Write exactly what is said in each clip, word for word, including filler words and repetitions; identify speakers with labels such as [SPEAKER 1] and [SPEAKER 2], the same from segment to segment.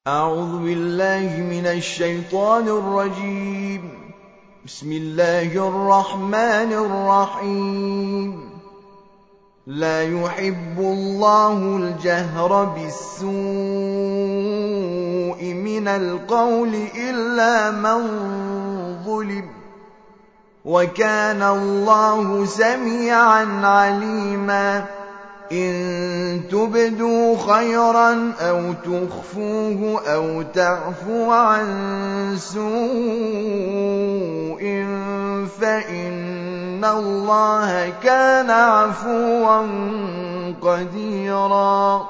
[SPEAKER 1] أعوذ بالله من الشيطان الرجيم. بسم الله الرحمن الرحيم. لا يحب الله الجهر بالسوء من القول إلا من ظلم، وكان الله سميعا عليما. إن تبدوا خيرا أو تخفوه أو تعفو عن سوء فإن الله كان عفوا قديرا.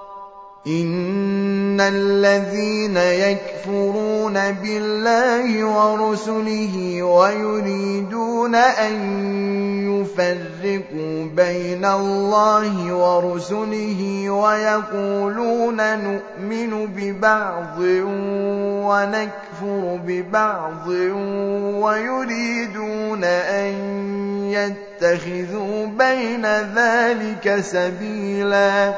[SPEAKER 1] إن الذين يكفرون بالله ورسله ويريدون أن يفرقوا بين الله ورسله ويقولون نؤمن ببعض ونكفر ببعض ويريدون أن يتخذوا بين ذلك سبيلا،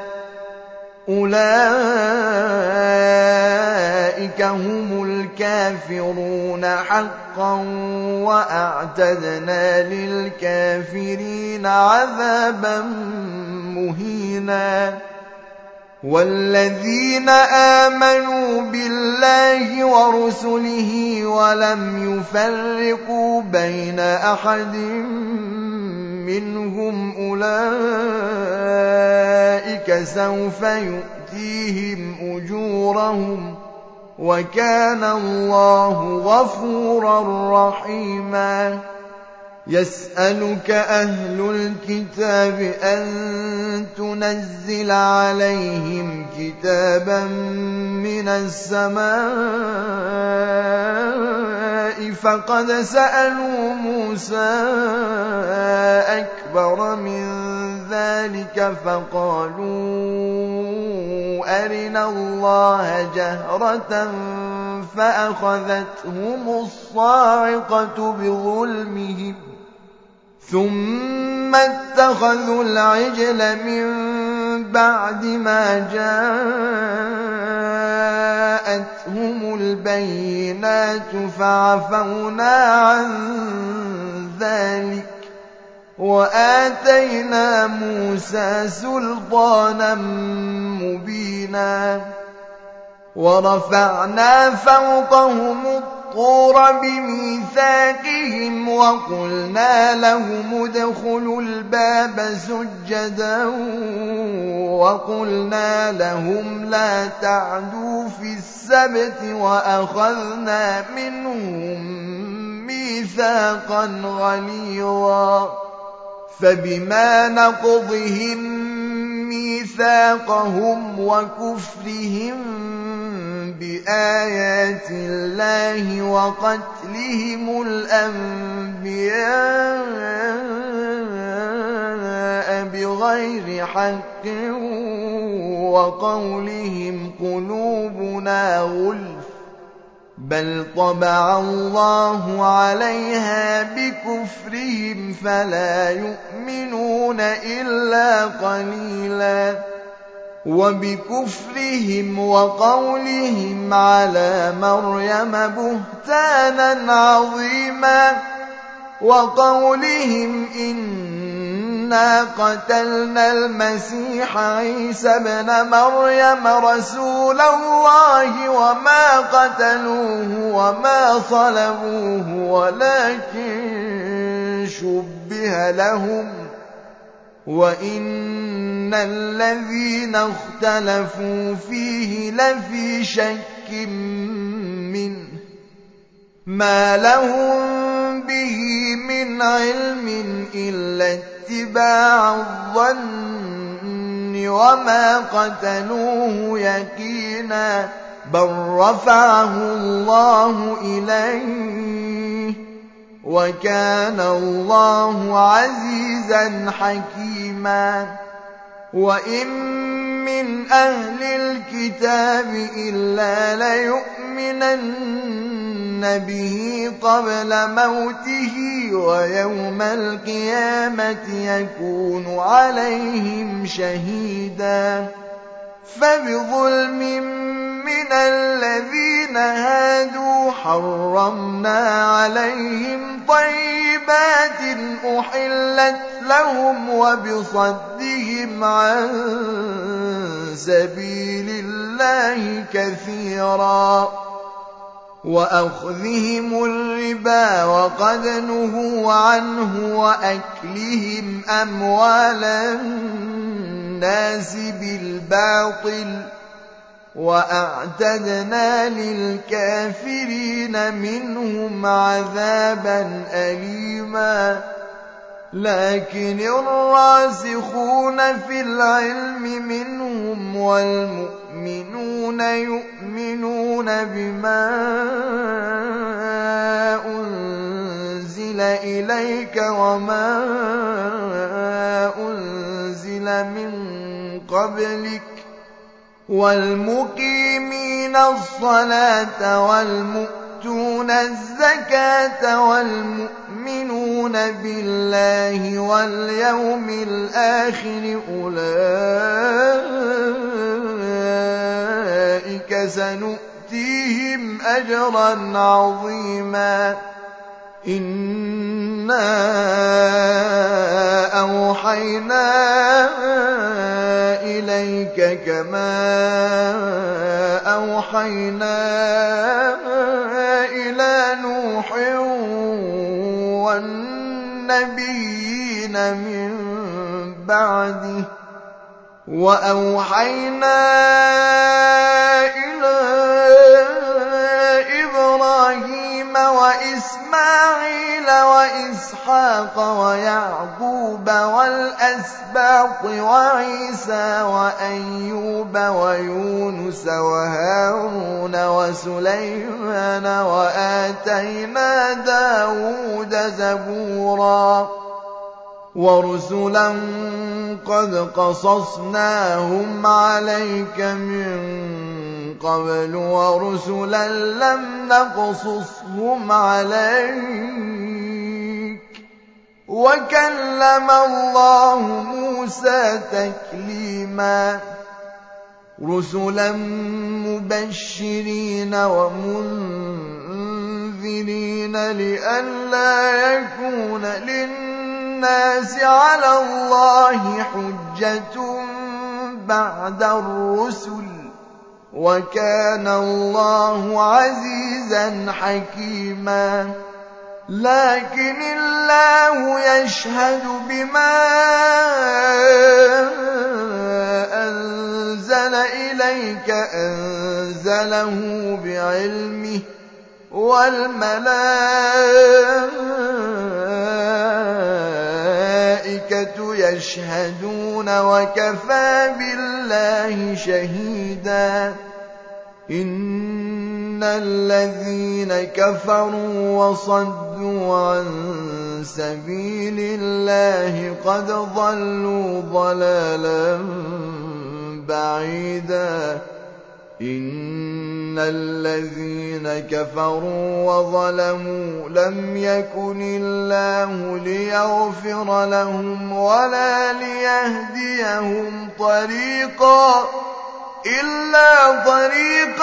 [SPEAKER 1] أولئك هم الكافرون حقا، وأعتدنا للكافرين عذابا مهينا. والذين آمنوا بالله ورسله ولم يفرقوا بين أحد منهم أولئك سوف يؤتيهم أجورهم، وكان الله غفورا رحيما. يسألك أهل الكتاب أن تنزل عليهم كتابا من السماء، فقد سألوا موسى أكبر من ذلك فقالوا أرنا الله جهرة فأخذتهم الصاعقة بظلمهم، ثم اتخذوا العجل من بعد ما جاءتهم البينات فعفونا عن ذلك وآتينا موسى سلطانا مبينا. ورفعنا فوقهم الطور بميثاقهم وقلنا لهم ادخلوا الباب سجدا وقلنا لهم لا تعدوا في السبت وأخذنا منهم ميثاقا غليظا. فبما نقضهم ميثاقهم وكفرهم بآيات الله وقتلهم الأنبياء بغير حق وقولهم قلوبنا غلف، بل طبع الله عليها بكفرهم فلا يؤمنون إلا قليلا. وبكفرهم وقولهم على مريم بهتانا عظيما، وقولهم إنا قتلنا المسيح عيسى ابن مريم رسول الله وما قتلوه وما صلبوه ولكن شبه لهم، وإن الذين اختلفوا فيه لفي شك منه ما لهم به من علم إلا اتباع الظن وما قتلوه يقينا، بل رفعه الله إليه وكان الله عزيزا حكيما. وإن من أهل الكتاب إلا ليؤمنن به قبل موته ويوم القيامة يكون عليهم شهيدا. فبظلم من الذين هادوا حرمنا عليهم طيبات أحلت لهم وبصدهم عن سبيل الله كثيرا وأخذهم الربا وقد نهوا عنه وأكلهم أموال الناس بالباطل وأعتدنا للكافرين منهم عذابا أليما لكن الراسخون في العلم منهم والمؤمنون يؤمنون بما أنزل إليك وما أنزل من قبلك والمقيمين الصلاة والمؤتون الزكاة والمؤمنون بالله واليوم الآخر أولئك سنؤتيهم أجرا عظيما إنا أوحينا إليك كما أوحينا إلى نوح والنبيين من بعده وأوحينا إلى إبراهيم وإسماعيل وإسحاق ويعقوب والأسباط وعيسى وأيوب ويونس وهارون وسليمان وآتينا داود زبورا ورسلا قد قصصناهم عليك من قبل ورسلا لم نقصصهم عليك وكلم الله موسى تكليما رسلا مبشرين ومنذرين لئلا يكون للناس على الله حجة بعد الرسل وكان الله عزيزا حكيما لكن الله يشهد بما أنزل إليك أنزله بعلمه والملائكة يشهدون وكفى بالله شهيدا إن الذين كفروا وصدوا عن سبيل الله قد ضلوا ضلالا بعيدا إن الذين كفروا وظلموا لم يكن الله ليغفر لهم ولا ليهديهم طريقا إلا طريق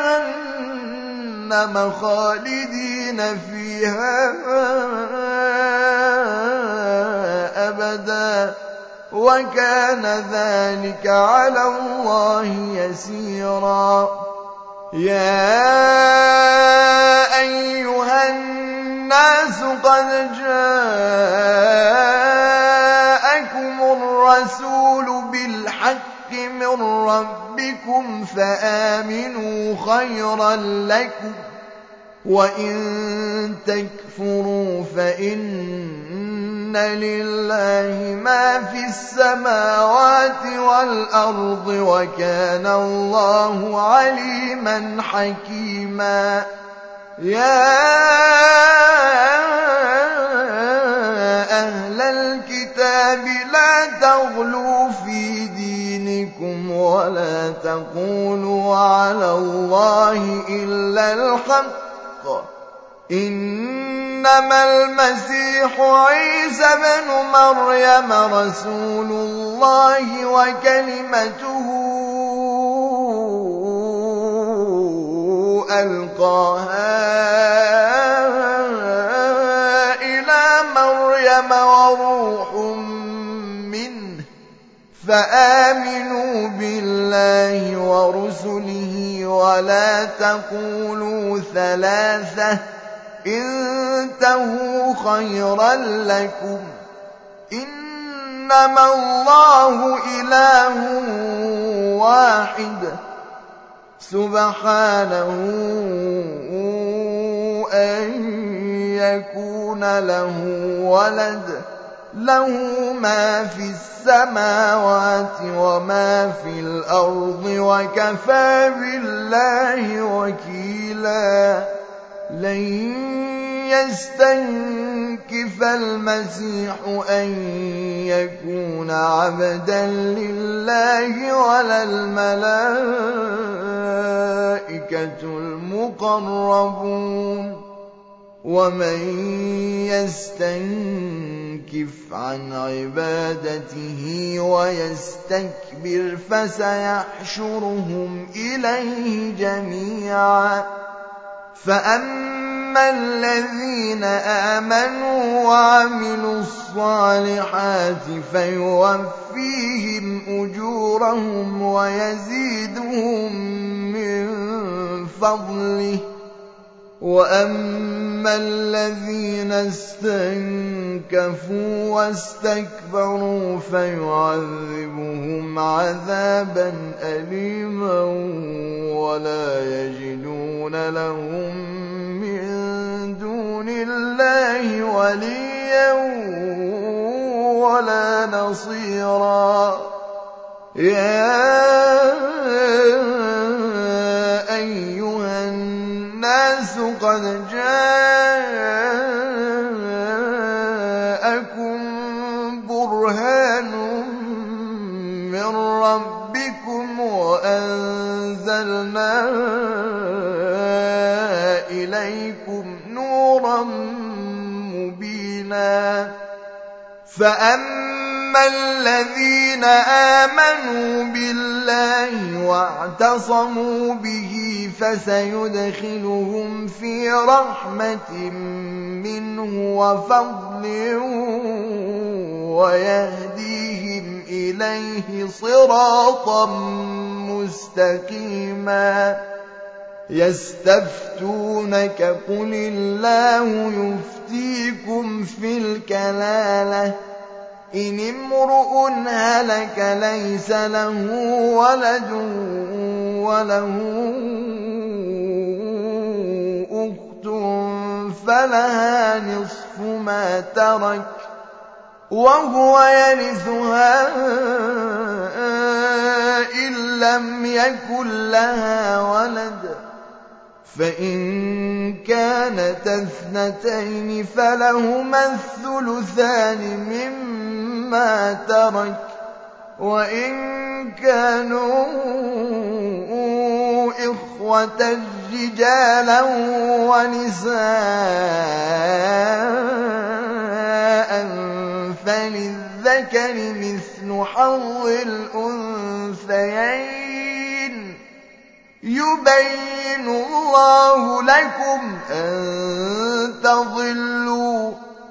[SPEAKER 1] جهنم خالدين فيها أبدا وكان ذلك على الله يسيرا يا أيها الناس قد جاءكم الرسول بالحق من ربكم فآمنوا خيرا لكم وإن تكفروا فإن لله ما في السماوات والأرض وكان الله عليما حكيما يا أهل الكتاب لا تغلوا في دينكم ولا تقولوا على الله إلا الحق إنما المسيح عيسى بن مريم رسول الله وكلمته ألقاها إلى مريم وروح منه فآمنوا بالله ورسله ولا تقولوا ثلاثة انتهوا خيرا لكم إنما الله إله واحد سبحانه أن يكون له ولد له ما في السماوات وما في الأرض وكفى بالله وكيلا لن يستنكف المسيح أن يكون عبدا لله ولا الملائكة المقربون ومن يستنكف عن عبادته ويستكبر فسيحشرهم إليه جميعا فأما الذين آمنوا وعملوا الصالحات فيوفيهم أجورهم ويزيدهم من فضله وأما الذين استنكفوا واستكبروا فيعذبهم عذابا أليما ولا يجدون لهم من دون الله وليا ولا نصيرا يا أيها الناس قد جاءكم برهان من ربكم وأنزلنا إليكم نورا مبينا فأما الذين آمنوا بالله واعتصموا به فسيدخلهم في رحمة منه وفضل ويهديهم إليه صراطا مستقيما يستفتونك قل الله يفتيكم في الكلالة إن امرؤ هلك ليس له ولد وله أخت فلها نصف ما ترك وهو يرثها إن لم يكن لها ولد فإن كانت اثنتين فلهما الثلثان مما ترك وإن كانوا إخوة رجالا ونساء فللذكر مثل حظ الأنثيين يبين الله لكم أن تضلوا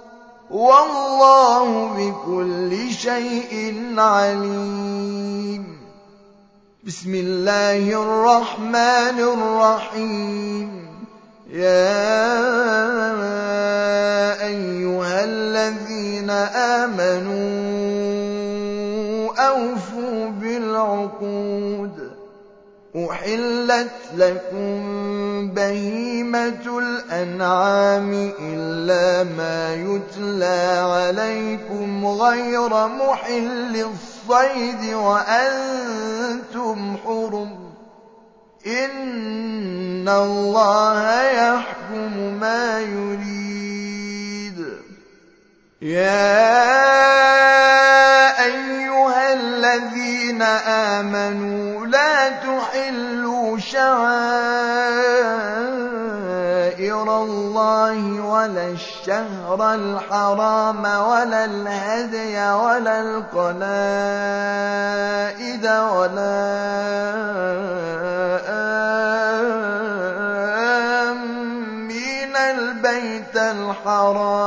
[SPEAKER 1] والله بكل شيء عليم بسم الله الرحمن الرحيم يا أيها الذين آمنوا أوفوا بالعقود أحلت لكم بهيمة الأنعام إلا ما يتلى عليكم غير محل الصيد وأنتم حرم إن الله يحكم ما يريد يا أيها الذين آمنوا لا تحلوا شعائر الله ولا الشهر الحرام ولا الهدي ولا القلائد ولا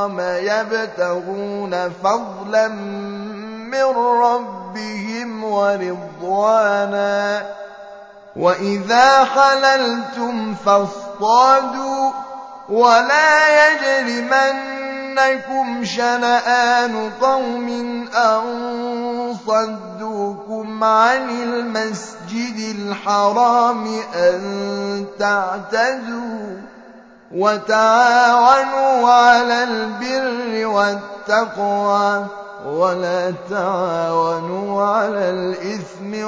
[SPEAKER 1] الحرام يبتغون فضلا من ربهم ورضوانا وإذا حللتم فاصطادوا ولا يجرمنكم شنآن قوم أن صدوكم عن المسجد الحرام أن تعتدوا وتعاونوا على البر والتقوى ولا تعاونوا على الإثم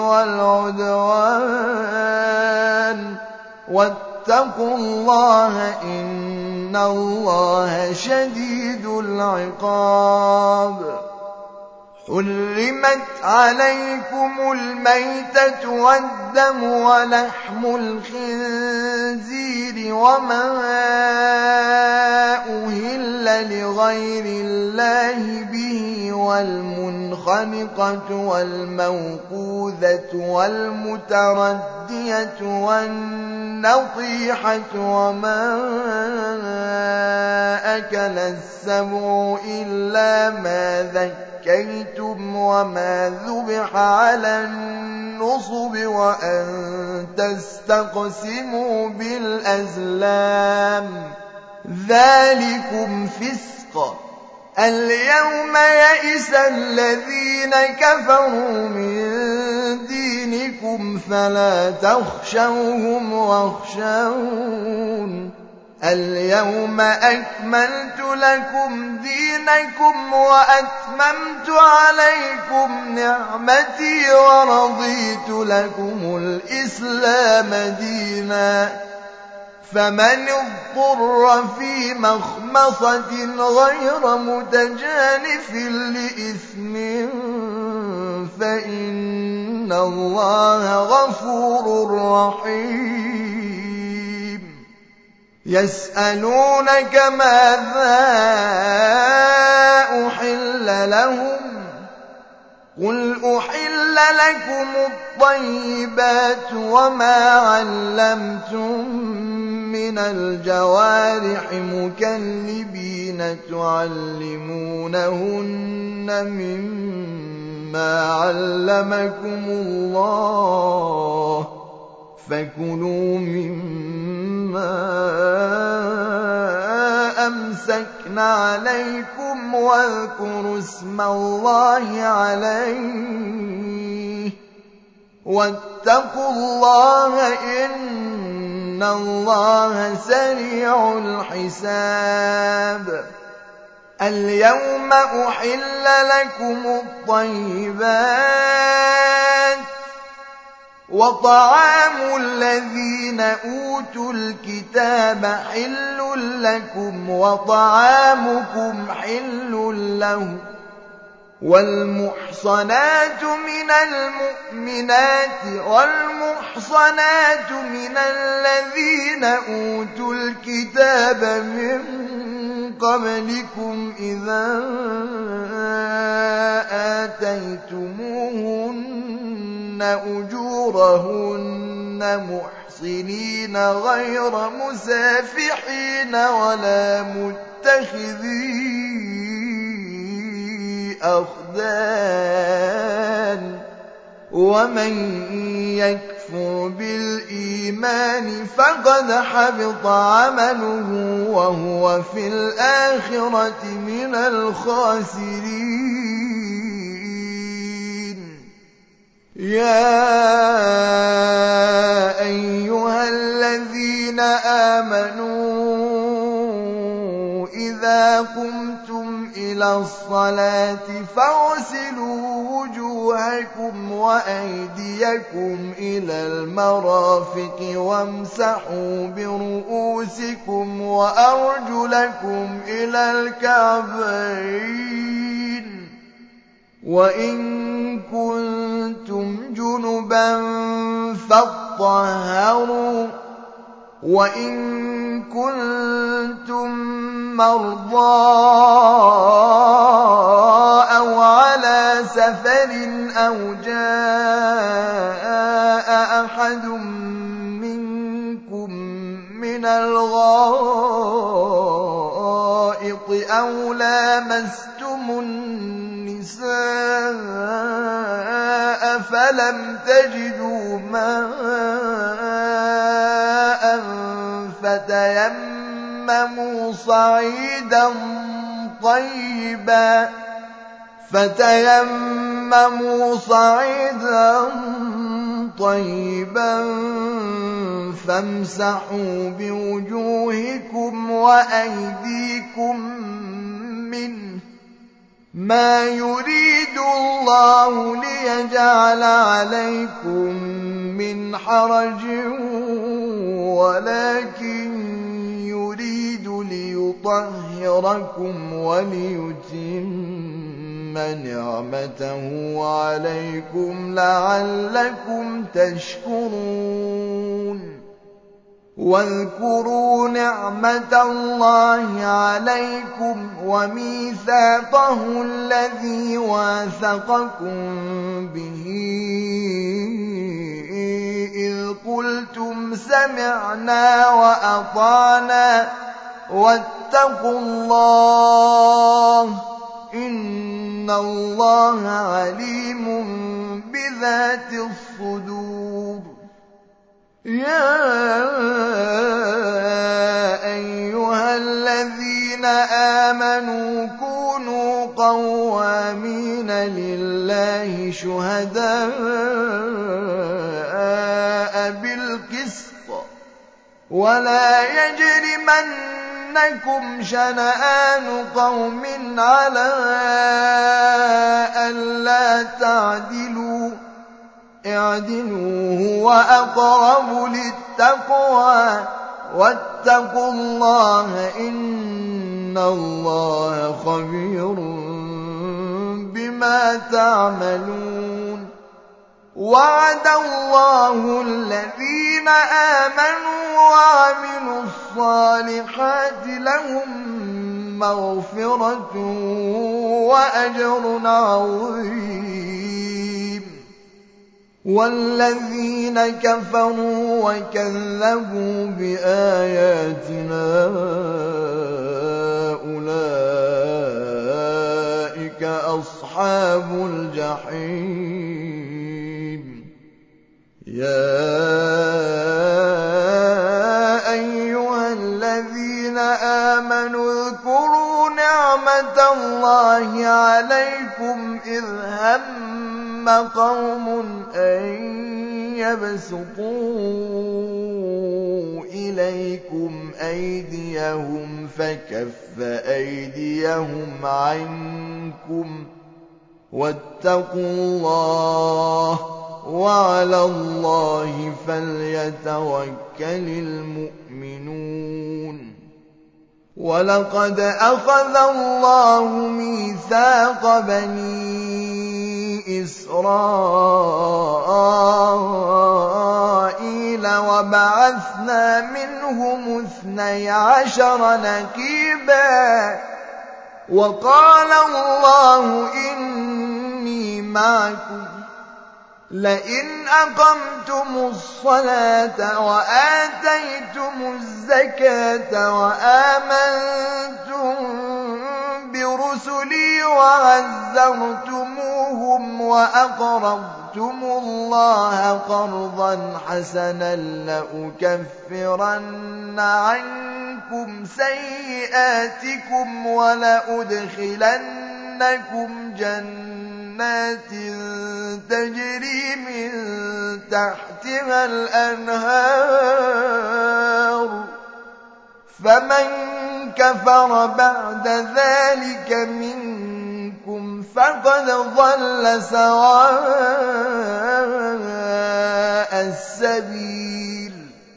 [SPEAKER 1] والعدوان واتقوا الله إن الله شديد العقاب. حرمت عليكم الميتة والدم ولحم الخنزير وما أهل لغير الله به والمنخنقة والموقوذة والمتردية والنطيحة وما أكل السبع إلا ما ذكيتم وما ذبح على النصب وأن تستقسموا بالأزلام ذلكم فسق. اليوم يئس الذين كفروا من دينكم فلا تخشوهم واخشون. اليوم أكملت لكم دينكم وأتممت عليكم نعمتي ورضيت لكم الإسلام دينا فمن اضطر في مخمصة غير متجانف لإثم فإن الله غفور رحيم. يسألونك ماذا أحل لهم قل أحل لكم الطيبات وما علمتم من الجوارح مكلبين تعلمونهن مما علمكم الله فكلوا مما أمسكن عليكم واذكروا اسم الله عليه واتقوا الله إن الله سريع الحساب. اليوم أحل لكم الطيبات وطعام الذين أوتوا الكتاب حل لكم وطعامكم حل لهم والمحصنات من المؤمنات والمحصنات من الذين أوتوا الكتاب من قبلكم إذا آتيتموهن أجورهن محصنين غير مسافحين ولا متخذي أخدان ومن يكفر بالإيمان فقد حبط عمله وهو في الآخرة من الخاسرين. يا أيها الذين آمنوا إذا قمتم إلى الصلاة فاغسلوا وجوهكم وأيديكم إلى المرافق وامسحوا برؤوسكم وأرجلكم إلى الكعبين وإن كنتم جنبا فاطهروا وإن كنتم مرضى أو على سفر أو جاء أحد منكم من الغائط أَوْ لَامَسْتُمُ النِّسَاءَ فَلَمْ تَجِدُوا مَاءً فَتَيَمَّمُوا صَعِيدًا طَيِّبًا فتيمموا صعيدا طيبا فامسحوا بوجوهكم وأيديكم منه ما يريد الله ليجعل عليكم من حرج ولكن يريد ليطهركم وليتم نعمته عليكم لعلكم تشكرون واذكروا نعمة الله عليكم وميثاقه الذي واثقكم به إذ قلتم سمعنا وأطعنا واتقوا الله إن الله عليم بذات الصدور يا أيها الذين آمنوا كونوا قوامين لله شهداء بالقسط ولا يجرمنكم شنآن قوم على ألا تعدلوا اعدلوا هو أقرب للتقوى واتقوا الله إن الله خبير بما تعملون وعد الله الذين آمنوا وعملوا الصالحات لهم مغفرة وأجر عظيم والذين كفروا وكذبوا بآياتنا أولئك أصحاب الجحيم يا أيها الذين آمنوا اذكروا نعمة الله عليكم إذ هم قوم أن يبسطوا إليكم أيديهم فكف أيديهم عنكم واتقوا الله وعلى الله فليتوكل المؤمنون ولقد أخذ الله ميثاق بني إسرائيل وبعثنا منهم اثني عشر نقيبا وقال الله إني معكم لئن أقمتم الصلاة وآتيتم الزكاة وآمنتم برسلي وعزرتموهم وأقرضتم الله قرضا حسنا لأكفرن عنكم سيئاتكم ولأدخلنكم جنات تجري من تحتها الأنهار فمن كفر بعد ذلك منكم فقد ضل سواء السبيل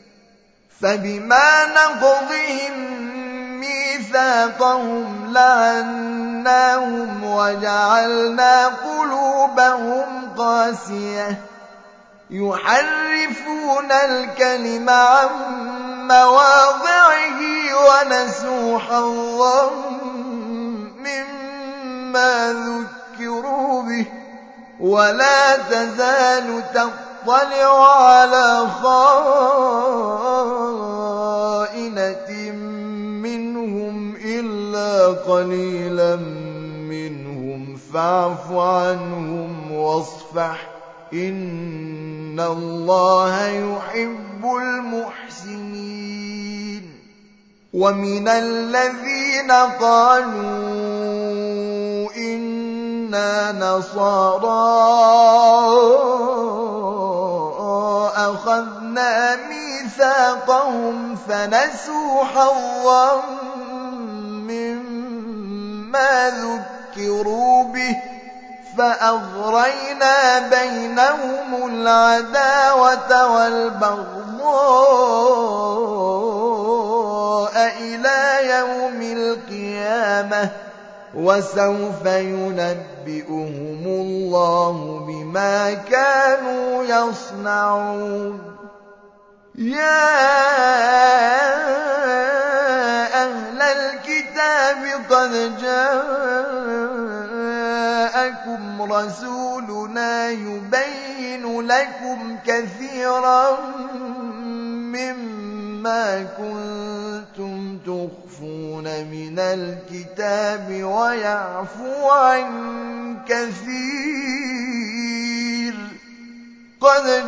[SPEAKER 1] فبما نقضهم ميثاقهم لعناهم وجعلنا قلوبهم قاسية يحرفون الكلم عن مواضعه ونسوا حظا مما ذكروا به ولا تزال تطلع على خائنة منهم إلا قليلا منهم فاعف عنهم واصفح إن الله يحب المحسنين ومن الذين قالوا إنا نصارى أخذنا ميثاقهم فنسوا حظا مما ذكروا به فأغرينا بينهم العداوة والبغضاء إلى يوم القيامة وسوف ينبئهم الله بما كانوا يصنعون يا أهل الكتاب قد جاءكم رسولنا يبين لكم كثيرا مما كنتم تخفون من الكتاب ويعفو عن كثير قد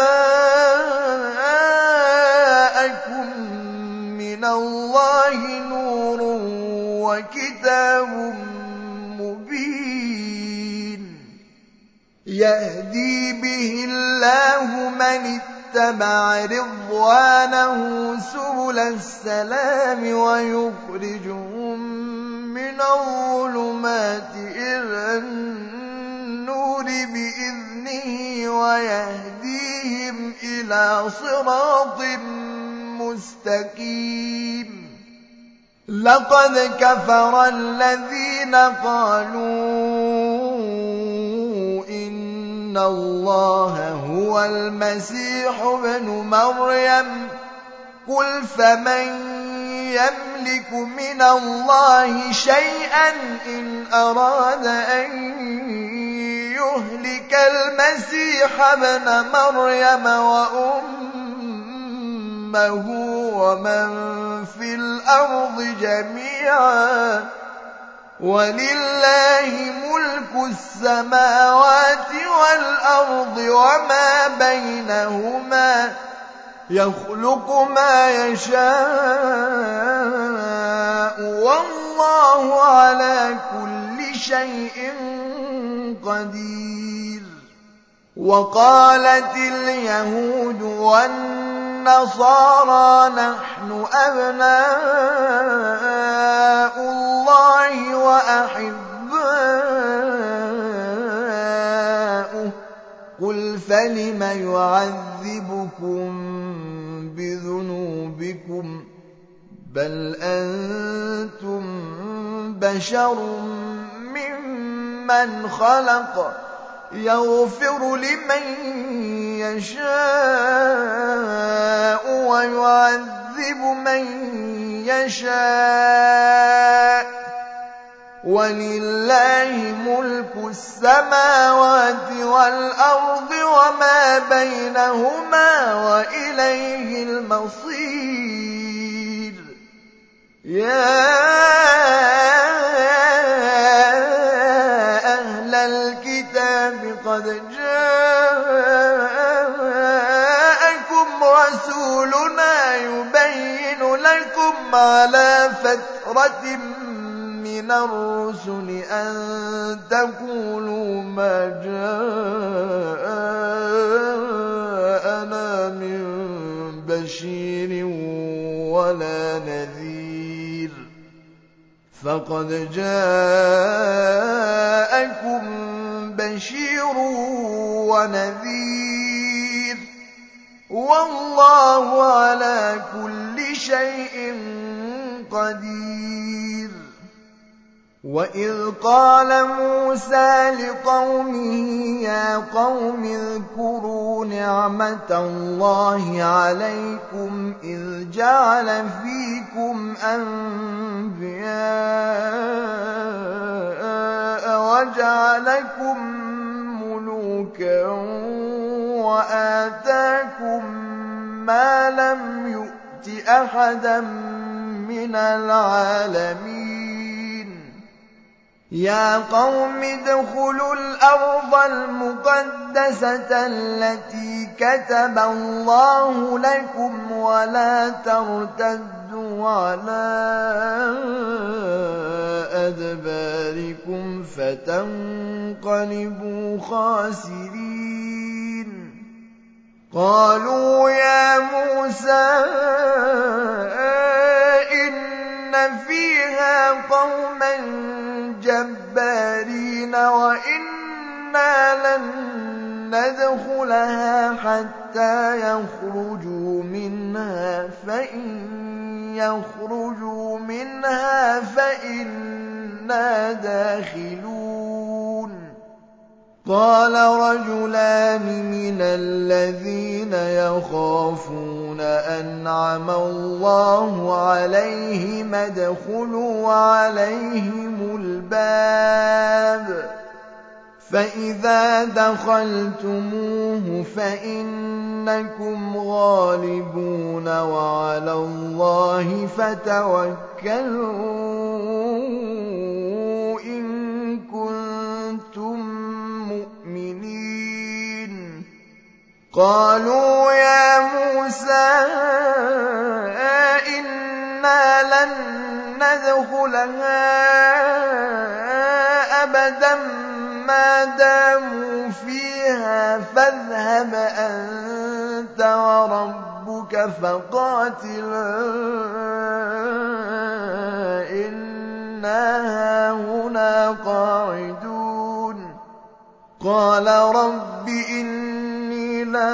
[SPEAKER 1] جاءكم من الله نور وكتاب مبين يهدي به الله من اتبع رضوانه سبل السلام ويخرجهم من الظلمات إلى النور بإذنه ويهديهم إلى صراط مستقيم لقد كفر الذين قالوا إن الله هو المسيح ابن مريم قل فمن يملك من الله شيئا إن أراد أن يهلك المسيح ابن مريم وأمه ومن في الأرض جميعا ولله ملك السماوات والأرض وما بينهما يخلق ما يشاء والله على كل شيء قدير وقالت اليهود والنصارى نحن أبناء الله وأحباؤه قل فلم يعذبكم بذنوبكم بل أنتم بشر ممن خلق يغفر لمن يشاء ويعذب من يشاء ولله ملك السماوات والأرض وما بينهما وإليه المصير يا أهل الكتاب قد جاءكم رسولنا يبين لكم على فترة من الرسل أن تقولوا ما جاءنا من بشير ولا نذير فقد جاءكم بشير ونذير والله على كل شيء قدير وإذ قال موسى لقومه يا قوم اذكروا نعمة الله عليكم إذ جعل فيكم أنبياء وجعلكم ملوكا وآتاكم ما لم يؤت أحدا من العالمين يا قوم ادخلوا الأرض المقدسة التي كتب الله لكم ولا ترتدوا على أدباركم فتنقلبوا خاسرين قالوا يا موسى إن فيها قوما جبارين وإنا لن ندخلها حتى يخرجوا منها فإن يخرجوا منها فإنا داخلون قال رجلان من الذين يخافون أنعم الله عليهم ادخلوا عليهم الباب فإذا دخلتموه فإنكم غالبون وعلى الله فتوكلوا إن كنتم مؤمنين قالوا يا موسى إنا لن ندخلها أبدا ما داموا فيها فاذهب أنت وربك فقاتلا إنا هاهنا قاعدون قال رب إني لا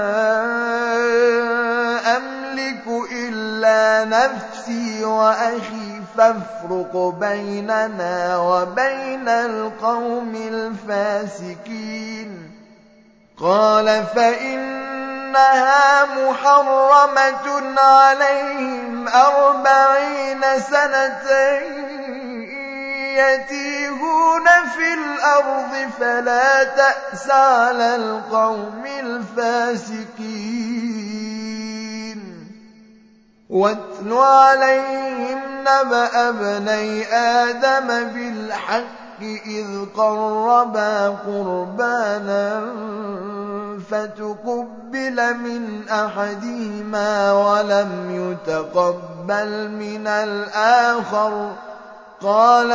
[SPEAKER 1] أملك إلا نفسي وأخي فافرق بيننا وبين القوم الفاسقين قال فإنها محرمة عليهم أربعين سنة يتيهون في الأرض فلا تأس على القوم الفاسقين واتل عليهم نبأ ابني آدم بالحق إذ قربا قربانا فتقبل من أحدهما ولم يتقبل من الآخر قال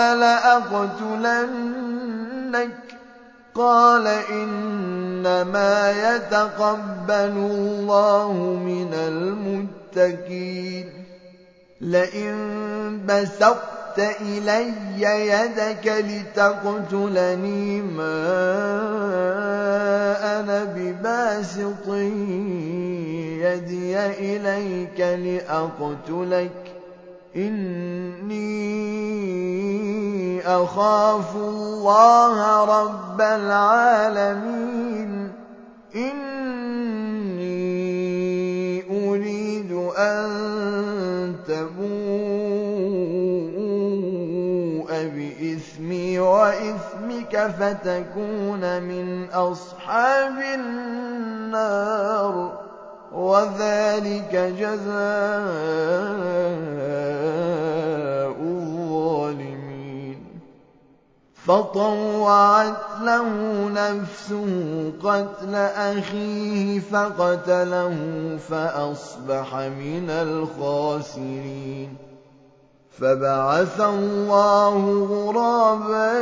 [SPEAKER 1] لأقتلنك قال إنما يتقبل الله من المتقين لئن بسطت إلي يدك لتقتلني ما أنا بباسط يدي إليك لأقتلك إني أخاف الله رب العالمين إني أريد أن تبوء بإثمي وإثمك فتكون من أصحاب النار وذلك جزاء الظالمين فطوعت له نفسه قتل أخيه فقتله فأصبح من الخاسرين فبعث الله غرابا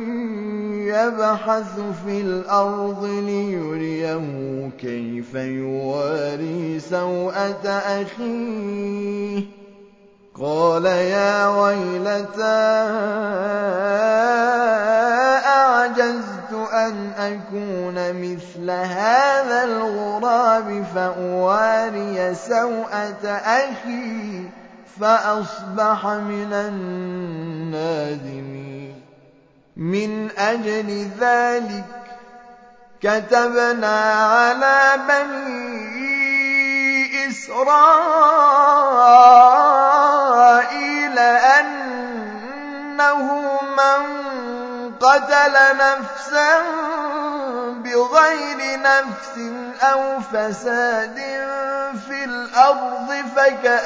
[SPEAKER 1] يبحث في الأرض ليريه كيف يواري سوءة أخيه قال يا ويلتى أعجزت أن أكون مثل هذا الغراب فأواري سوءة أخي فأصبح من النادمين من أجل ذلك كتبنا على بني إسرائيل أنه من قتل نفسا بغير نفس أو فساد في الأرض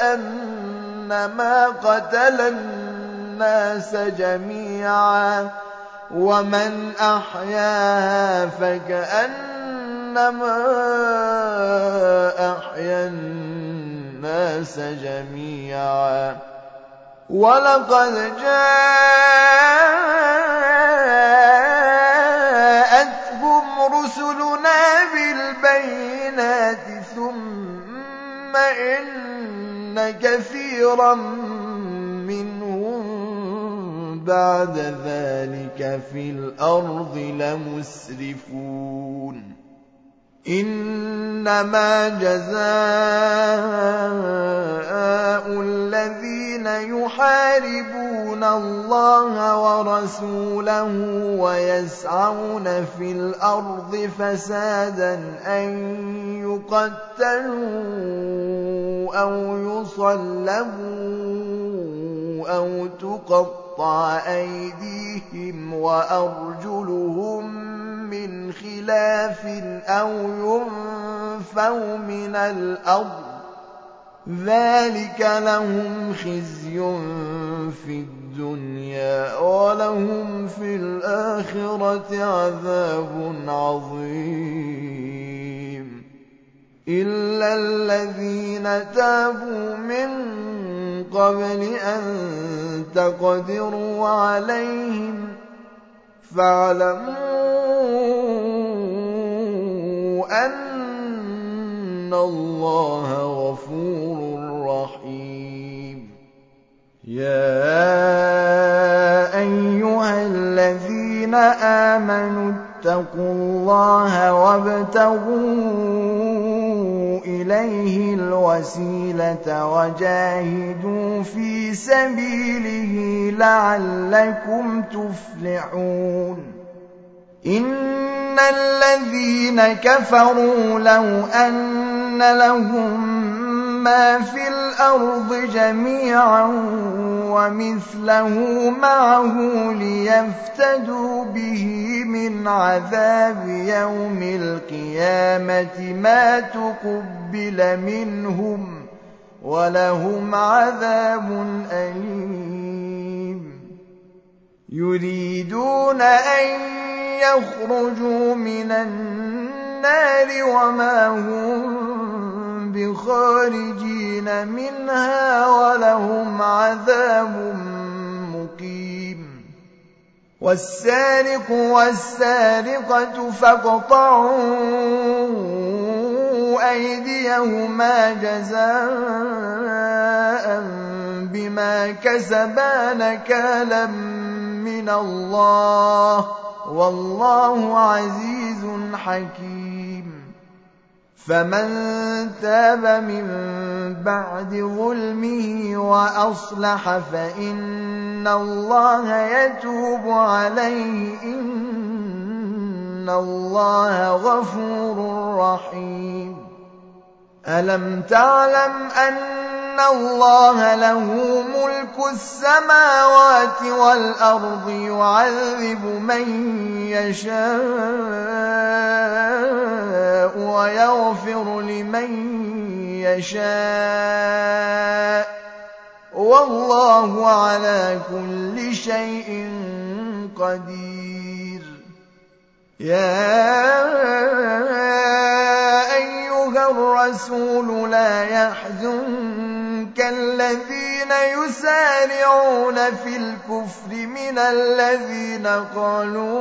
[SPEAKER 1] فكأنما قتل الناس جميعا ومن أحياها فكأنما أحيا الناس جميعا ولقد جاءتهم رسلنا بالبينات ثم إن كثيرا منهم بعد ذلك في الأرض لمسرفون إنما جزاء الذين يحاربون الله ورسوله ويسعون في الأرض فسادا أن يقتلوا أو يصلبوا أو تقطع أيديهم وأرجلهم من خلاف أو ينفوا من الأرض ذلك لهم خزي في الدنيا ولهم في الآخرة عذاب عظيم إلا الذين تابوا من قبل أن تقدروا عليهم فاعلموا أن الله غفور رحيم يا أيها الذين آمنوا اتقوا الله وابتغوا إليه الوسيلة وجاهدوا في سبيله لعلكم تفلحون إن الذين كفروا لو أن لهم ما في الأرض جميعا ومثله معه ليفتدوا به من عذاب يوم القيامة ما تقبل منهم ولهم عذاب أليم يريدون أن يخرجوا من النار وما هم بخارجين منها ولهم عذاب مقيم والسارق والسارقة فاقطعوا أيديهما جزاء بما كسبا نكالا من الله والله عزيز حكيم فمن تاب من بعد ظلمه وأصلح فإن الله يتوب عليه إن الله غفور رحيم ألم تعلم أن الله له ملك السماوات والأرض يعذب من يشاء ويغفر لمن يشاء والله على كل شيء قدير يا أيها الرسول لا يحزنك الذين يسارعون في الكفر من الذين قالوا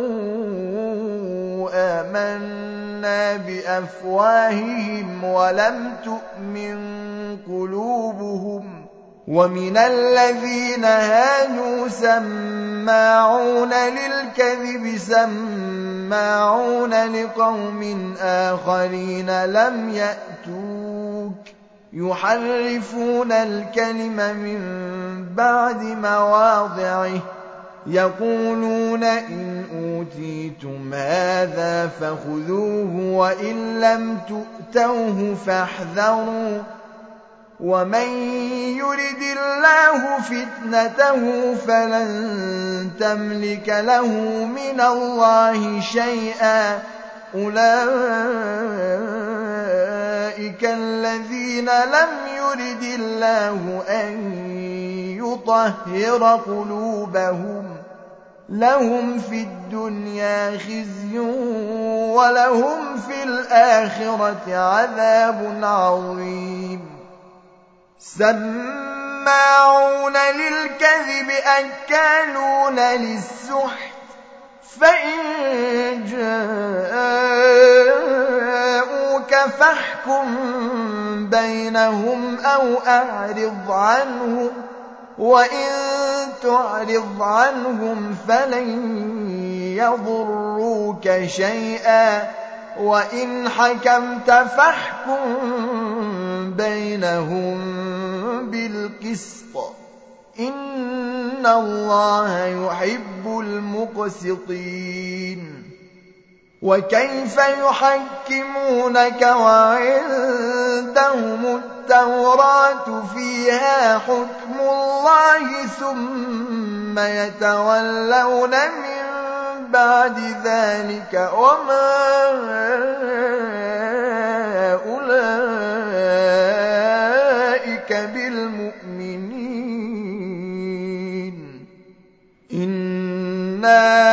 [SPEAKER 1] آمنا بأفواههم ولم تؤمن قلوبهم ومن الذين هادوا سماعون للكذب سماعون لقوم آخرين لم يأتوك يحرفون الكلم من بعد مواضعه يقولون إن أوتيتم هذا فخذوه وإن لم تؤتوه فاحذروا ومن يرد الله فتنته فلن تملك له من الله شيئا أولئك الذين لم يرد الله أن يطهر قلوبهم لهم في الدنيا خزي ولهم في الآخرة عذاب عظيم سماعون للكذب أكالون للسحت فإن جاءوك فاحكم بينهم أو أعرض عنهم وإن تعرض عنهم فلن يضروك شيئا وإن حكمت فاحكم بينهم بالقسط إن الله يحب المقسطين وكيف يحكمونك وعندهم التوراة فيها حكم الله ثم يتولون من بعد ذلك وما أولئك بالمؤمنين إنا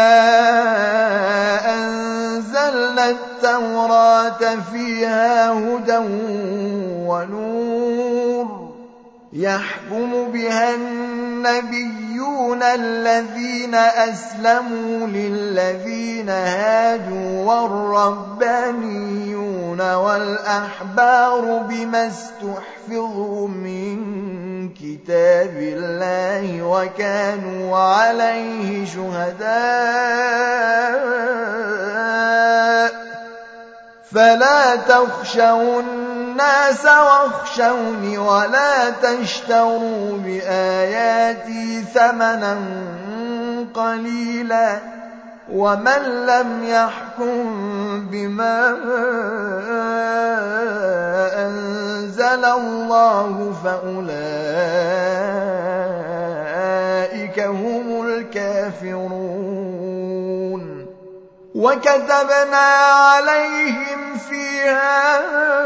[SPEAKER 1] أنزلنا التوراة فيها هدى ونور يحكم بها النبيون الذين أسلموا للذين هادوا والربانيون والأحبار بما استحفظوا من كتاب الله وكانوا عليه شهداء فلا تخشوا الناس واخشوني ولا تشتروا بآياتي ثمنا قليلا ومن لم يحكم بما أنزل الله فأولئك هم الكافرون وكتبنا عليهم فيها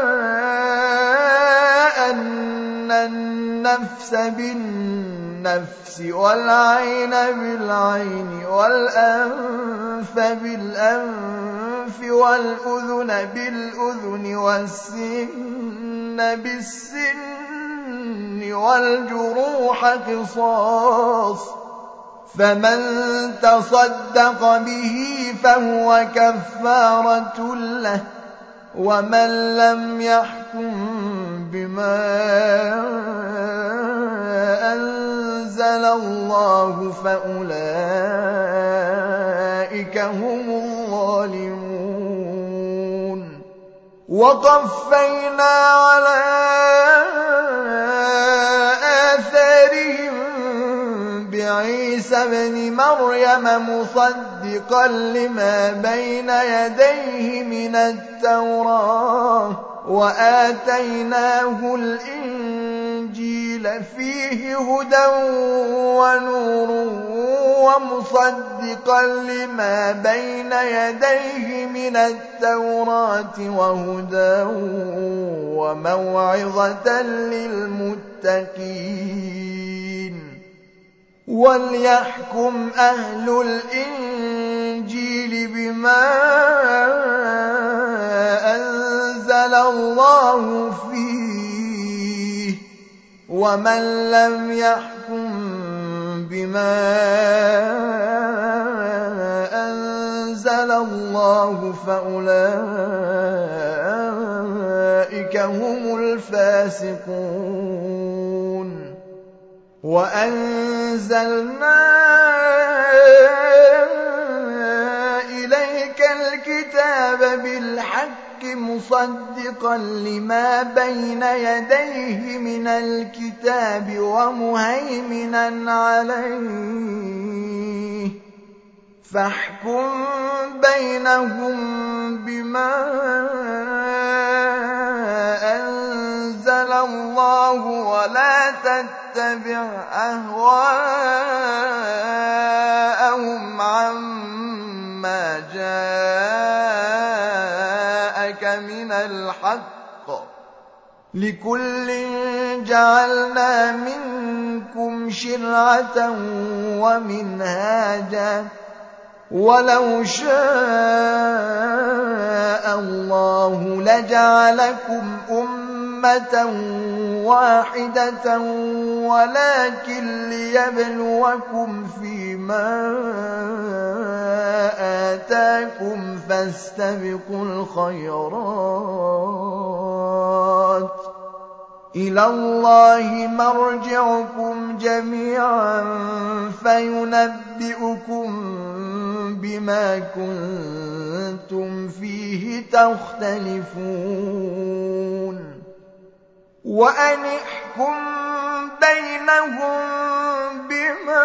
[SPEAKER 1] أن النفس بالنفس والعين بالعين والأنف بالأنف والأذن بالأذن والسن بالسن والجروح قصاص فمن تصدق به فهو كفارة له ومن لم يحكم بما أنزل الله فأولئك هم الظالمون وقفينا على آثارهم بعيسى ابن مريم مصدقا لما بين يديه من التوراة وآتيناه الإنجيل فيه هدى ونور ومصدقا لما بين يديه من التوراة وهدى وموعظة للمتقين وليحكم أهل الإنجيل بما أنزل الله فيه ومن لم يحكم بما أنزل الله فأولئك هم الفاسقون وأنزلنا إليك الكتاب بالحق مصدقا لما بين يديه من الكتاب ومهيمنا عليه فاحكم بينهم بما أنزل الله ولا تتبع أهواءهم عما جاءك من الحق لِكُلٍّ جَعَلْنَا مِنكُمْ شِرْعَةً وَمِنْهَاجًا ۚ وَلَوْ شَاءَ اللَّهُ لَجَعَلَكُمْ أُمَّةً وَاحِدَةً وَلَٰكِن لِّيَبْلُوَكُمْ فِيمَا آتَاكُمْ ۖ فَاسْتَبِقُوا الْخَيْرَاتِ ۚ إِلَى اللَّهِ مَرْجِعُكُمْ جَمِيعًا فَيُنَبِّئُكُم بِمَا كُنتُمْ فِيهِ تَخْتَلِفُونَ وَأَنِ احْكُم بَيْنَهُم بِمَا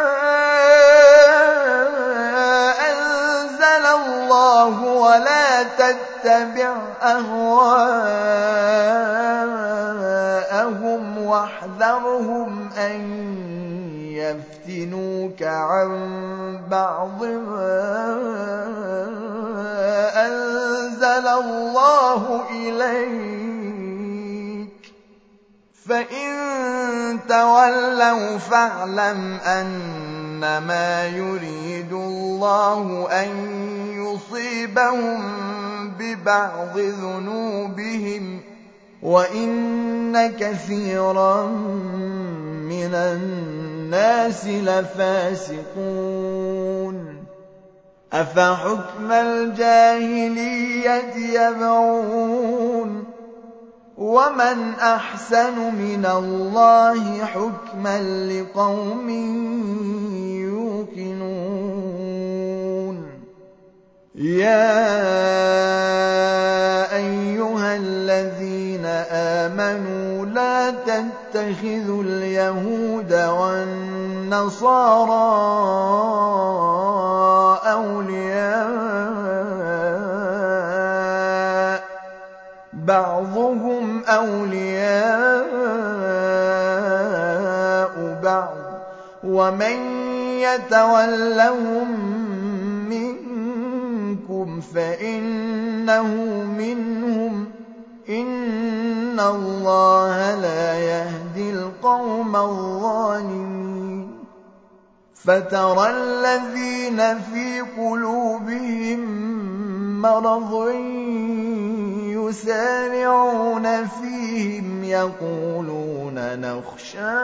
[SPEAKER 1] أَنزَلَ اللَّهُ وَلَا تَتَّبِعْ أَهْوَاءَهُمْ وَاحْذَرْهُمْ أَن يَفْتِنُوكَ عَن بَعْضِ مَا أَنزَلَ اللَّهُ إِلَيْكَ ۖ فَإِن تَوَلَّوْا فَاعْلَمْ أَنَّمَا يُرِيدُ اللَّهُ أَن يُصِيبَهُم بِبَعْضِ ذُنُوبِهِمْ ۗ وَإِنَّ كَثِيرًا مِّنَ النَّاسِ لَفَاسِقُونَ أَفَحُكْمَ الْجَاهِلِيَّةِ يَبْغُونَ وَمَنْ أَحْسَنُ مِنَ اللَّهِ حُكْمًا لِّقَوْمٍ يُوقِنُونَ يَا أَيُّهَا الَّذِينَ آمَنُوا لَا تَتَّخِذُوا الْيَهُودَ وَالنَّصَارَىٰ أَوْلِيَاءَ ۘ بَعْضُهُمْ أَوْلِيَاءُ بَعْضٍ ۚ وَمَن يَتَوَلَّهُم مِّنكُمْ فَإِنَّهُ مِنْهُمْ ۗ إِنَّ اللَّهَ لَا يَهْدِي الْقَوْمَ الظَّالِمِينَ فَتَرَى الَّذِينَ فِي قُلُوبِهِم مَّرَضٌ يُسَارِعُونَ فِيهِمْ يَقُولُونَ نَخْشَىٰ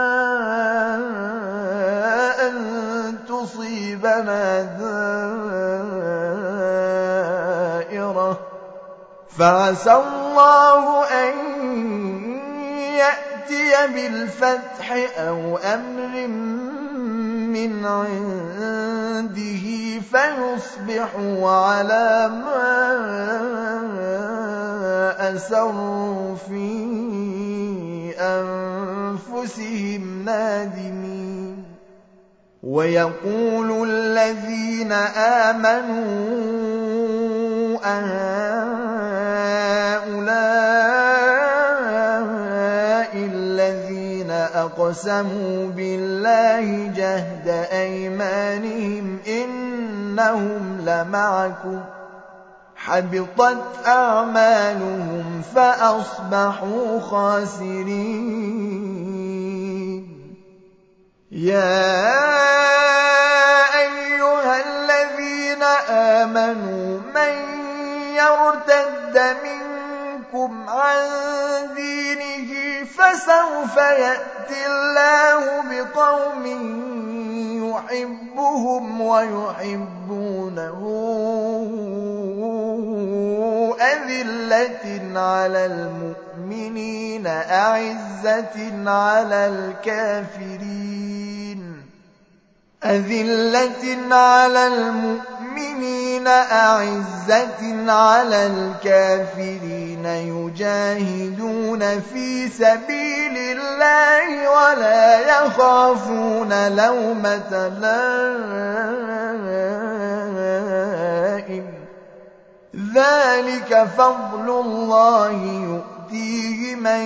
[SPEAKER 1] أَن تُصِيبَنَا دَائِرَةٌ ۚ فَعَسَى اللَّهُ أَن يَأْتِيَ بِالْفَتْحِ أَوْ أَمْرٍ مِّنْ عِندِهِ فَيُصْبِحُوا عَلَىٰ مَا أَسَرُّوا فِي أَنفُسِهِمْ نَادِمِينَ وَيَقُولُ الَّذِينَ آمَنُوا أَهَٰؤُلَاءِ الَّذِينَ أَقْسَمُوا بِاللَّهِ جَهْدَ أَيْمَانِهِمْ إِنَّهُمْ لَمَعَكُمْ ۚ حَبِطَتْ أَعْمَالُهُمْ فَأَصْبَحُوا خَاسِرِينَ يَا أَيُّهَا الَّذِينَ آمَنُوا مَن يَرْتَدَّ مِنكُمْ عَن دِينِهِ فَسَوْفَ يَأْتِي اللَّهُ بِقَوْمٍ يُحِبُّهُمْ وَيُحِبُّونَهُ أَذِلَّةٍ عَلَى الْمُؤْمِنِينَ أَعِزَّةٍ عَلَى الْكَافِرِينَ أَذِلَّةٍ عَلَى الْمُؤْمِنِينَ أَعِزَّةٍ عَلَى الْكَافِرِينَ يُجَاهِدُونَ فِي سَبِيلِ اللَّهِ وَلَا يَخَافُونَ لَوْمَةَ لَائِمٍ ۚ ذَٰلِكَ فَضْلُ اللَّهِ يُؤْتِيهِ مَن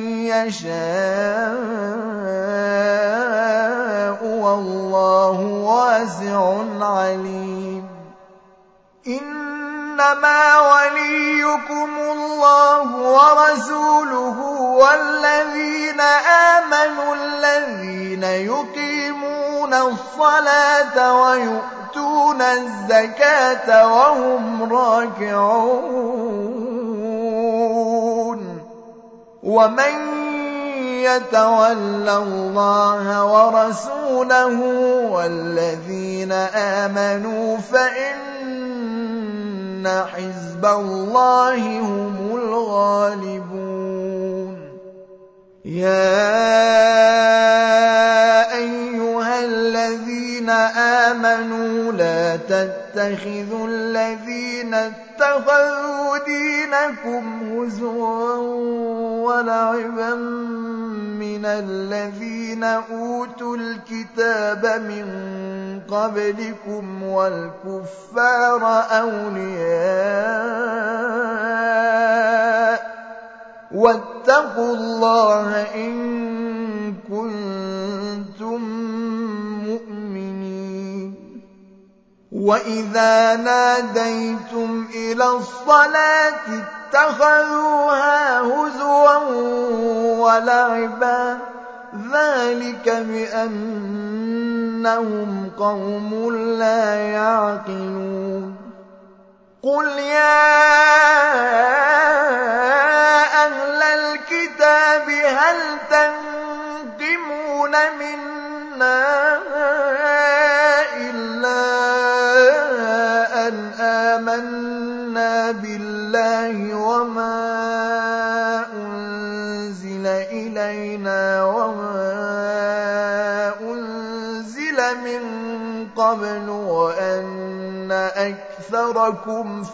[SPEAKER 1] يَشَاءُ ۚ وَاللَّهُ وَاسِعٌ عَلِيمٌ إِنَّمَا وَلِيُّكُمُ اللَّهُ وَرَسُولُهُ والذين آمنوا الذين يقيمون الصلاة ويؤتون الزكاة وهم راكعون ومن يتول الله ورسوله والذين آمنوا فإن حزب الله هم الغالبون يا أيها الذين آمنوا لا تتخذوا الذين اتخذوا دينكم هزوا ولعبا من الذين أوتوا الكتاب من قبلكم والكفار أولياء واتقوا الله إن كنتم مؤمنين وإذا ناديتم إلى الصلاة اتخذوها هزوا ولعبا ذلك بأنهم قوم لا يعقلون قل يا أهل الكتاب هل تنقمون منا إلا أن آمنا بالله وما أنزل إلينا وما أنزل من قبل وأن أكثركم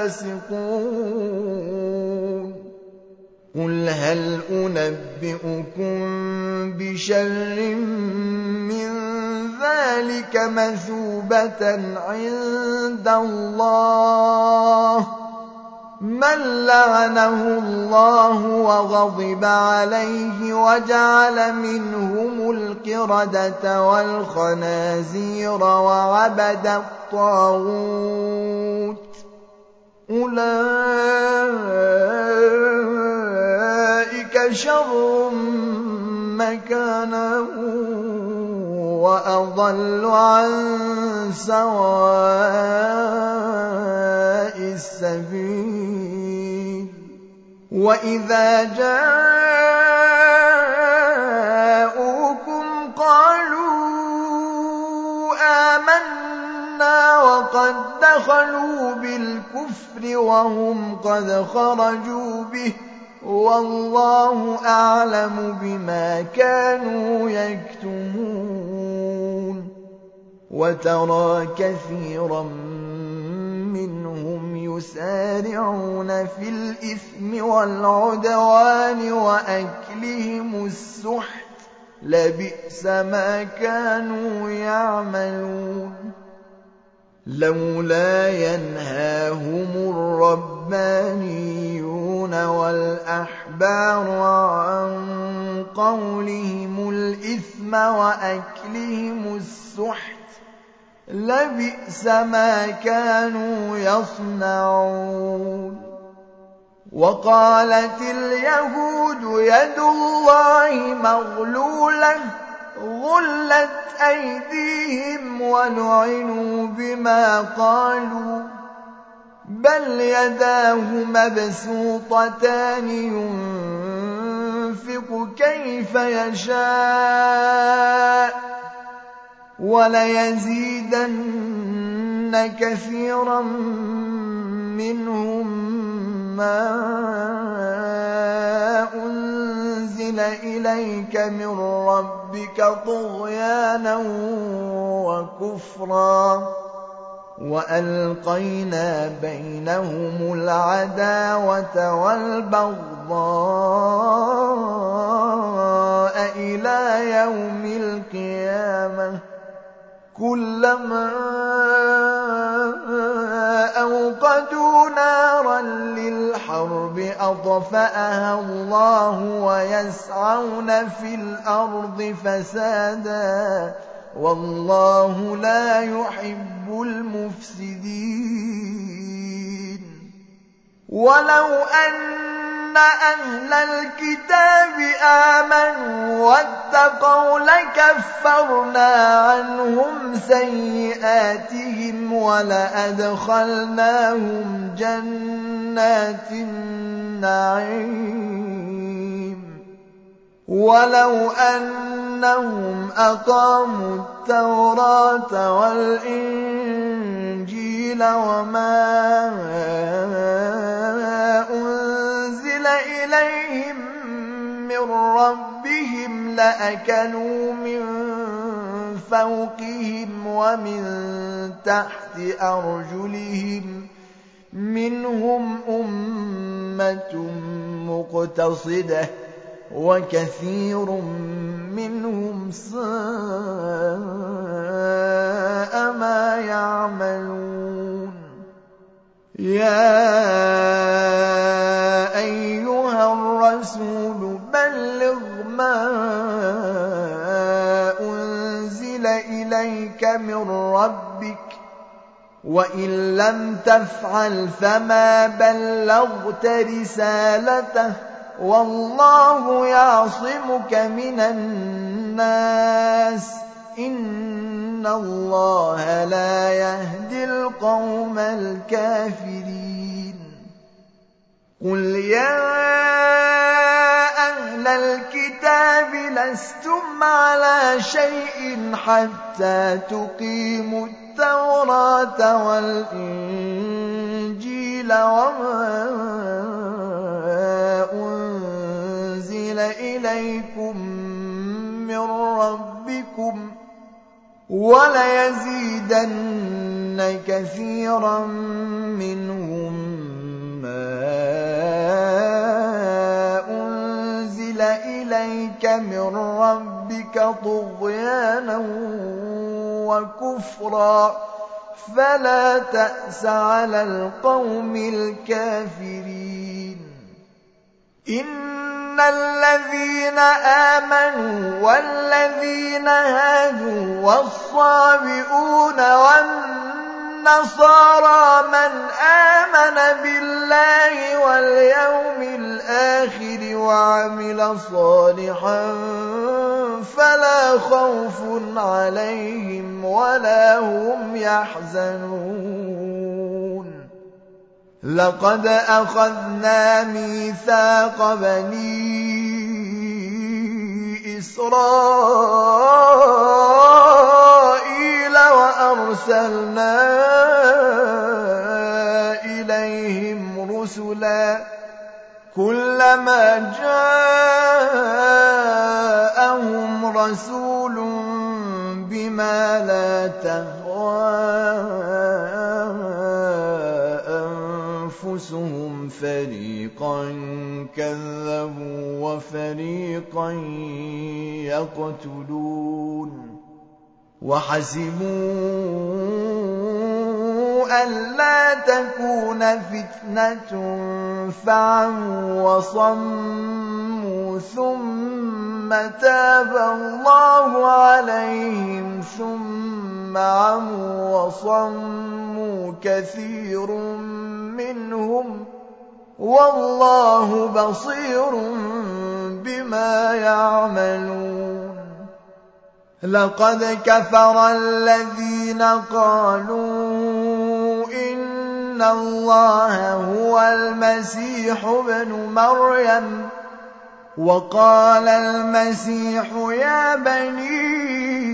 [SPEAKER 1] فاسقون قل هل أنبئكم بشر من ذلك مثوبة عند الله من لعنه الله وغضب عليه وجعل منهم القردة والخنازير وعبد الطاغوت أولئك شر مكانا وأضل عن سواء السبيل وإذا جاءوكم قالوا آمنا وقد دخلوا بالكفر وهم قد خرجوا به والله أعلم بما كانوا يكتمون وترى كثيرا منهم يسارعون في الإثم والعدوان وأكلهم السحت لبئس ما كانوا يعملون لولا ينهاهم الربانيون والأحبار عن قولهم الإثم وأكلهم السحت لبئس ما كانوا يصنعون وقالت اليهود يد الله مغلولة غلت أيديهم ولعنوا بما قالوا بل يداه مبسوطتان ينفق كيف يشاء وليزيدن كثيرا منهم ما أنزل إليك من ربك طغيانا وكفرا وألقينا بينهم العداوة والبغضاء إلى يوم القيامة كلما أوقدوا نارا للحرب أطفأها الله ويسعون في الأرض فسادا والله لا يحب المفسدين ولو أن أهل الكتاب آمنوا واتقوا لكفرنا عنهم سيئاتهم ولأدخلناهم جنات النعيم ولو أنهم أقاموا التوراة والإنجيل وما أنزل إليهم من ربهم لأكلوا من فوقهم ومن تحت أرجلهم منهم أمة مقتصدة وكثير منهم ساء ما يعملون يا أيها الرسول بلغ ما أنزل إليك من ربك وإن لم تفعل فما بلغت رسالته والله يعصمك من الناس إن الله لا يهدي القوم الكافرين قل يا أهل الكتاب لستم على شيء حتى تقيموا التوراة والإنجيل وما أنزل إليكم من ربكم وليزيدن كثيرا منهم ما أنزل إليك من ربك طغيانا وكفرا فلا تأس على القوم الكافرين إن الذين آمنوا والذين هادوا والصابئون والنصارى من آمن بالله واليوم الآخر وعمل صالحا فلا خوف عليهم ولا هم يحزنون لقد أخذنا ميثاق بني إسرائيل وأرسلنا إليهم رسلا كلما جاءهم رسول بما لا تهوى أنفسهم فريقا كذبوا وفريقا يقتلون وحسبوا ألا تكون فتنة فعموا وصموا ثم تاب الله عليهم ثم عموا وصموا كثير منهم والله بصير بما يعملون لقد كفر الذين قالوا إن الله هو المسيح ابن مريم وقال المسيح يا بني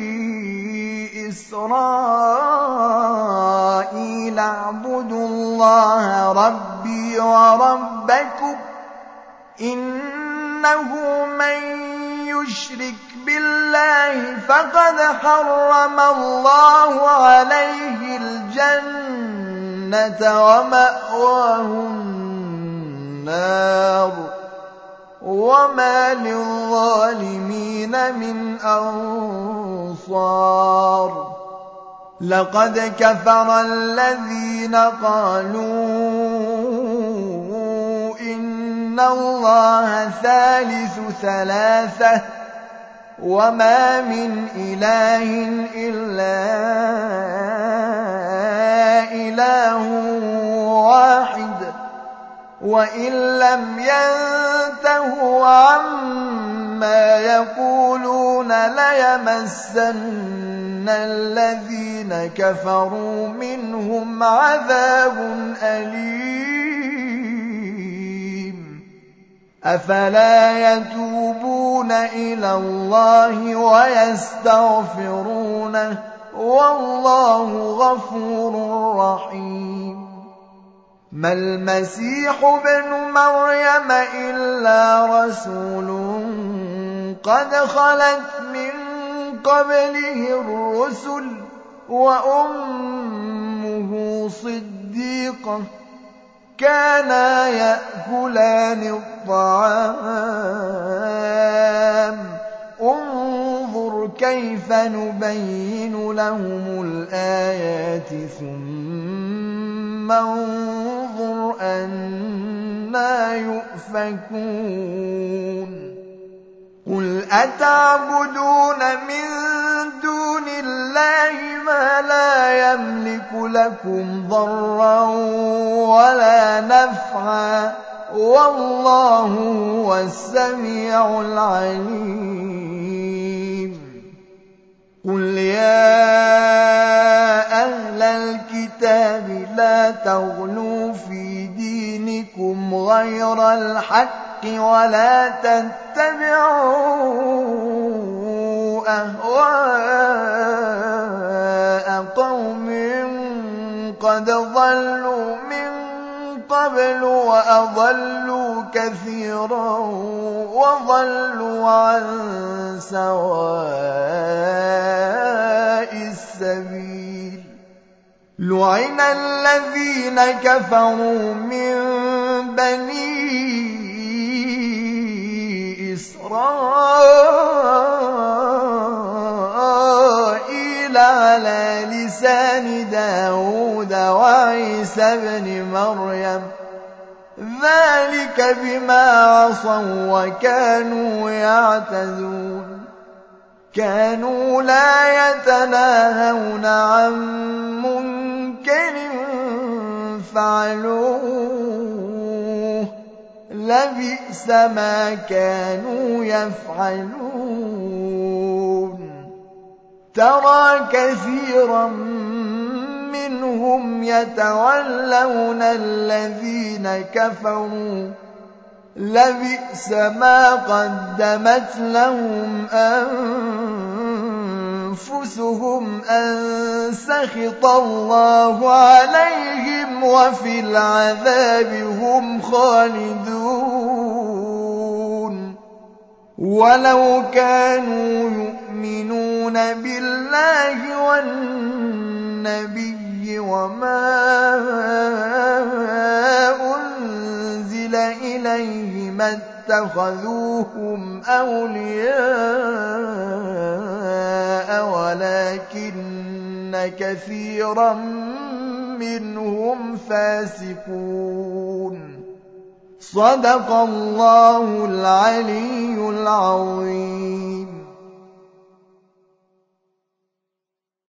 [SPEAKER 1] إسرائيل اعبدوا الله ربي وربكم إنه من يشرك بالله فقد حرم الله عليه الجنة ومأواه النار وما للظالمين من أنصار لقد كفر الذين قالوا إن الله ثالث ثلاثة وما من إله إلا إله واحد وَإِن لَّمْ يَنتَهُوا عَمَّا يَقُولُونَ لَيَمَسَّنَّ الَّذِينَ كَفَرُوا مِنْهُمْ عَذَابٌ أَلِيمٌ أَفَلَا يَتُوبُونَ إِلَى اللَّهِ وَيَسْتَغْفِرُونَهُ وَاللَّهُ غَفُورٌ رَّحِيمٌ مَا الْمَسِيحُ ابْنُ مَرْيَمَ إِلَّا رَسُولٌ قَدْ خَلَتْ مِن قَبْلِهِ الرُّسُلُ وَأُمُّهُ صِدِّيقَةٌ كَانَا يَأْكُلَانِ الطَّعَامَ انظُرْ كَيْفَ نُبَيِّنُ لَهُمُ الْآيَاتِ ثُمَّ انظُرْ أَنَّىٰ يُؤْفَكُونَ قُلْ أَتَعْبُدُونَ مِن دُونِ اللَّهِ مَا لَا يَمْلِكُ لَكُمْ ضَرًّا وَلَا نَفْعًا وَاللَّهُ هُوَ السَّمِيعُ الْعَلِيمُ قُلْ يَا أَهْلَ الْكِتَابِ لَا تَغْلُوا فِي دِينِكُمْ غَيْرَ الْحَقِّ وَلَا تَتَّبِعُوا أَهْوَاءَ قَوْمٍ قَدْ ضَلُّوا مِن قَبْلُ وَأَضَلُّوا كَثِيرًا وَضَلُّوا عَن سَوَاءِ السَّبِيلِ لُعِنَ الَّذِينَ كَفَرُوا مِن بَنِي إِسْرَائِيلَ عَلَىٰ لِسَانِ دَاوُودَ وَعِيسَى ابْنِ مَرْيَمَ ذَٰلِكَ بِمَا عَصَوا وَّكَانُوا يَعْتَدُونَ كَانُوا لَا يَتَنَاهَوْنَ عَن مُّنكَرٍ فَعَلُوهُ لَبِئْسَ مَا كَانُوا يَفْعَلُونَ تَرَىٰ كَثِيرًا مِّنْهُمْ يَتَوَلَّوْنَ الَّذِينَ كَفَرُوا لَبِئْسَ مَا قَدَّمَتْ لَهُمْ أَنفُسُهُمْ أَن سَخِطَ اللَّهُ عَلَيْهِمْ وَفِي الْعَذَابِ هُمْ خَالِدُونَ وَلَوْ كَانُوا يُؤْمِنُونَ بِاللَّهِ وَالنَّبِيِّ وَمَا أُنزِلَ إِلَيْهِ مَا اتَّخَذُوهُمْ أَوْلِيَاءَ وَلَٰكِنَّ كَثِيرًا مِّنْهُمْ فَاسِقُونَ صدق الله العلي العظيم